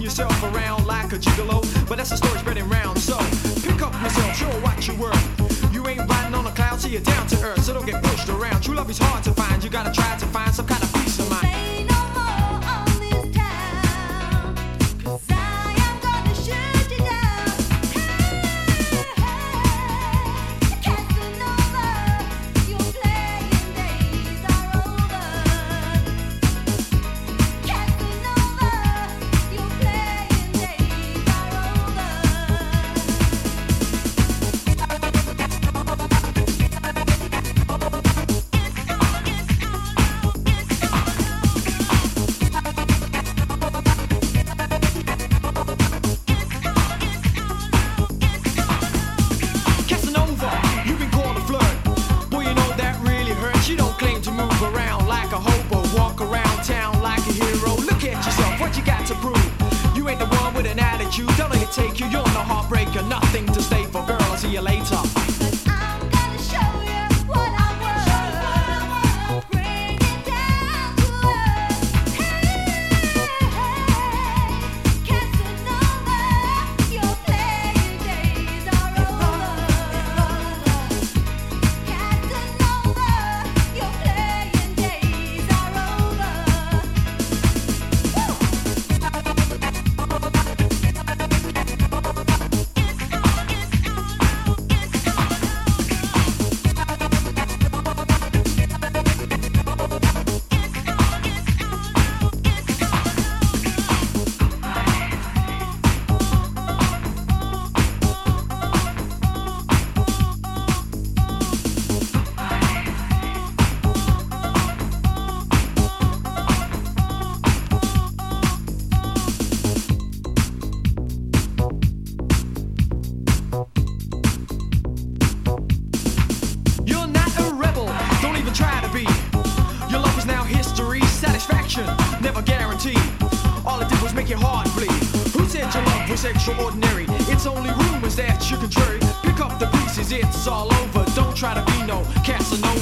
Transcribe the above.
yourself around like a gigolo, but that's the story spreading round. So pick up yourself, show what you worth. You ain't riding on a cloud, so you're down to earth. So don't get pushed around. True love is hard to find. You gotta try to find some kind of peace of mind. Say no more on this town, 'cause I am gonna shoot you down. Hey, Casanova, your playing days are over. Casanova, your playing days are over. Casanova, you've been called a flirt. Boy, you know that really hurts. You don't claim to move around like a hobo, walk around town like a hero. Look at yourself, what you got to prove? You ain't the one with an attitude. Don't let it take you. You're no heartbreaker, nothing to stay for. Girl, I'll see you later. I'm gonna show you what I want. Bring it down to earth. Hey, Casanova, your playing days are over. Casanova, your playing days are over. You're not a rebel, don't even try to be. Your love is now history, satisfaction never guaranteed. All it did was make your heart bleed. Who said your love was extraordinary? It's only rumors that you're contrary. Pick up the pieces, it's all over. Don't try to be no Casanova.